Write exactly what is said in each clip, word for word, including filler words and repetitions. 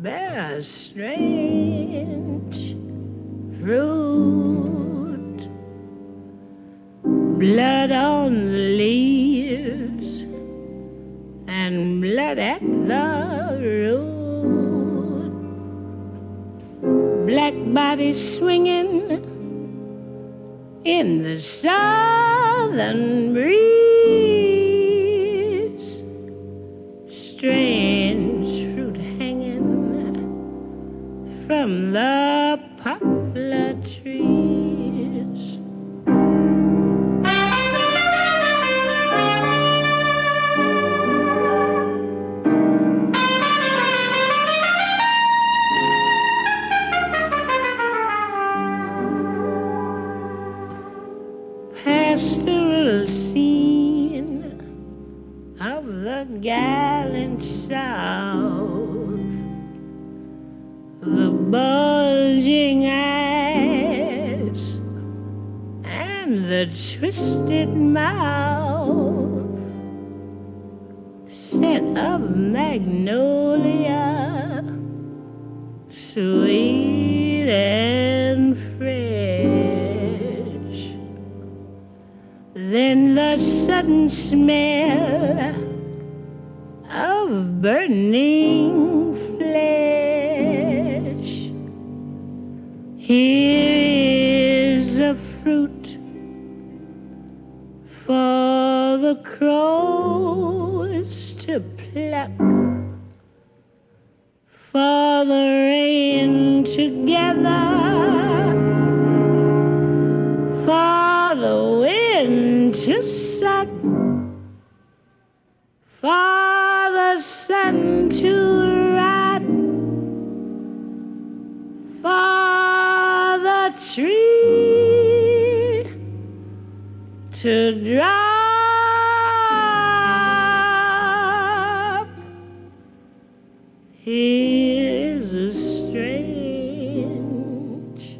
bear a strange fruit. Blood on the leaves and blood at the root. Black bodies swinging in the southern breeze. Strange fruit hanging from the poplar trees. Pastoral scene of the gallant South, the bulging eyes and the twisted mouth, scent of magnolia, sweet and fresh. Then the sudden smell of burning flesh. Here is a fruit for the crows to pluck, for the rain to gather, for the wind to suck, for the sun to rot, for the tree to drop. Here's a strange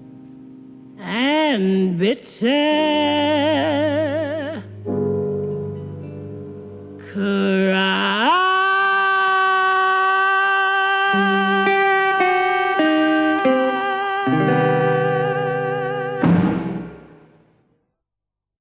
and bitter curse.